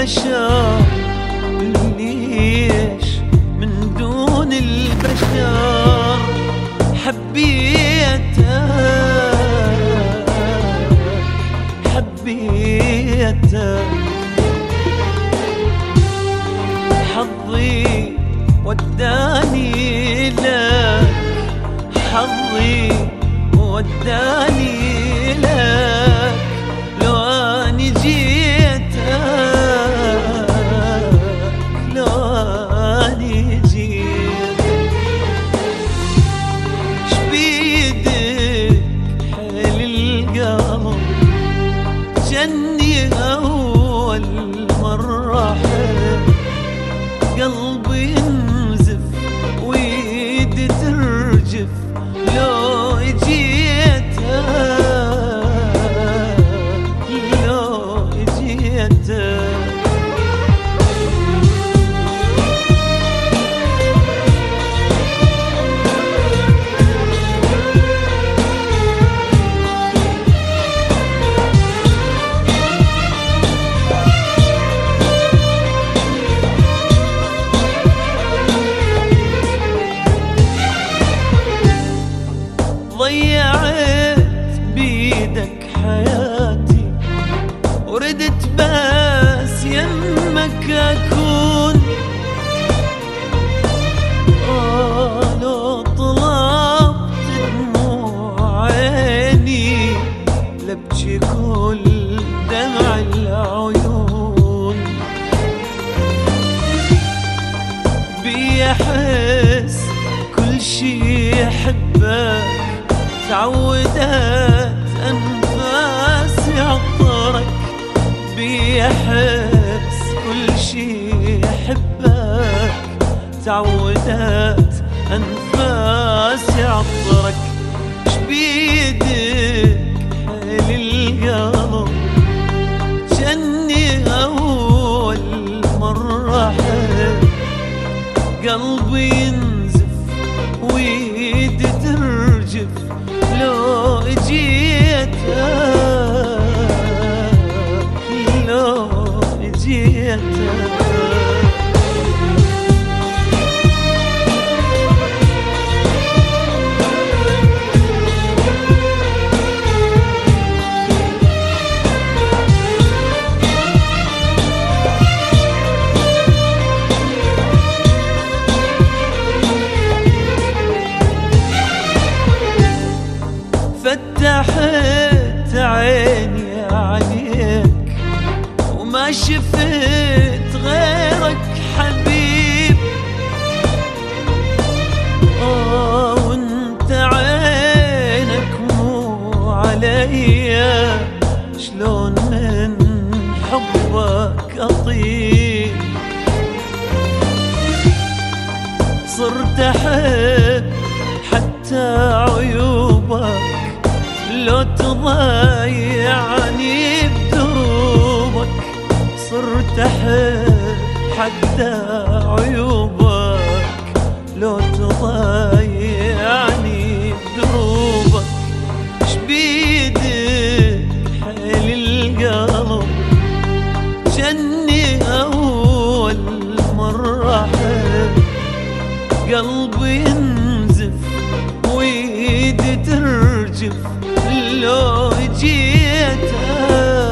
البشر ليش من دون البشر حبيتك حظي وداني لك حظي وداني لك لو اني جيتك لو اني جيتك شبيدك حيل القلب جني اول مرة قلبي ينزف ويدي ترجف لو جيتك لو جيتك ضيعت بيدك حياتي وردت بس يمك أكون لو طلبت دموع عيني لبجي كل دمع العيون بيحس كل شي يحبك تعودت أنفاسي عطرك بيحس كل شي يحبك تعودت أنفاسي عطرك شبيدك حيل القلب جني أول مرة قلبي ينزف ويدي ترجف لو جيتك لو جيتك فتحت عيني عليك وما شفت غيرك حبيب وانت عينك مو عليا شلون من حبك اطيب صرت احب حتى عيوبك لو تضيعني بدروبك صرت احب حتى عيوبك لو تضيعني بدروبك شبيدك حيل القلب جني اول مرة قلبي ينزف ويدي ترجف لو جيتك